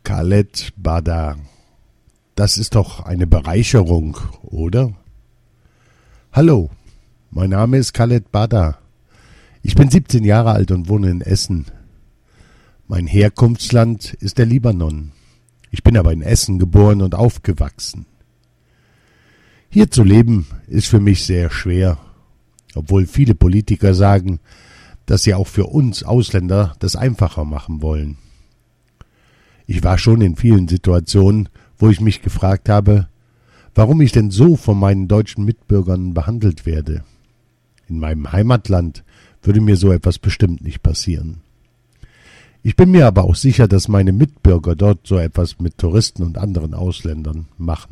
Khaled Badar. Das ist doch eine Bereicherung, oder? Hallo, mein Name ist Khaled Badar. Ich bin 17 Jahre alt und wohne in Essen. Mein Herkunftsland ist der Libanon. Ich bin aber in Essen geboren und aufgewachsen. Hier zu leben ist für mich sehr schwer, obwohl viele Politiker sagen, dass sie auch für uns Ausländer das einfacher machen wollen. Ich war schon in vielen Situationen, wo ich mich gefragt habe, warum ich denn so von meinen deutschen Mitbürgern behandelt werde. In meinem Heimatland würde mir so etwas bestimmt nicht passieren. Ich bin mir aber auch sicher, dass meine Mitbürger dort so etwas mit Touristen und anderen Ausländern machen.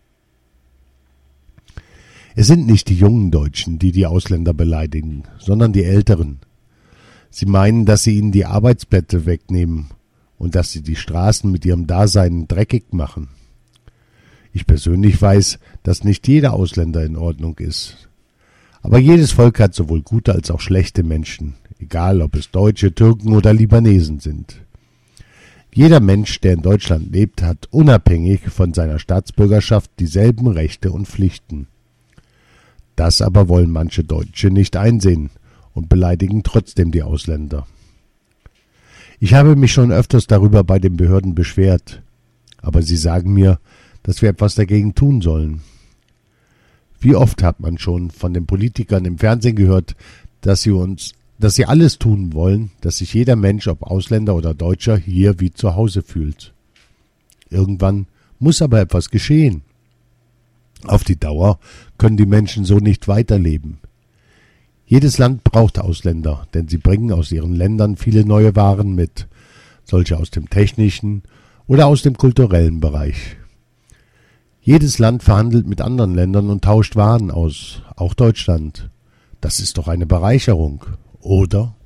Es sind nicht die jungen Deutschen, die die Ausländer beleidigen, sondern die Älteren. Sie meinen, dass sie ihnen die Arbeitsplätze wegnehmen und dass sie die Straßen mit ihrem Dasein dreckig machen. Ich persönlich weiß, dass nicht jeder Ausländer in Ordnung ist. Aber jedes Volk hat sowohl gute als auch schlechte Menschen, egal ob es Deutsche, Türken oder Libanesen sind. Jeder Mensch, der in Deutschland lebt, hat unabhängig von seiner Staatsbürgerschaft dieselben Rechte und Pflichten. Das aber wollen manche Deutsche nicht einsehen und beleidigen trotzdem die Ausländer. Ich habe mich schon öfters darüber bei den Behörden beschwert, aber sie sagen mir, dass wir etwas dagegen tun sollen. Wie oft hat man schon von den Politikern im Fernsehen gehört, dass sie alles tun wollen, dass sich jeder Mensch, ob Ausländer oder Deutscher, hier wie zu Hause fühlt. Irgendwann muss aber etwas geschehen. Auf die Dauer können die Menschen so nicht weiterleben. Jedes Land braucht Ausländer, denn sie bringen aus ihren Ländern viele neue Waren mit, solche aus dem technischen oder aus dem kulturellen Bereich. Jedes Land verhandelt mit anderen Ländern und tauscht Waren aus, auch Deutschland. Das ist doch eine Bereicherung, oder?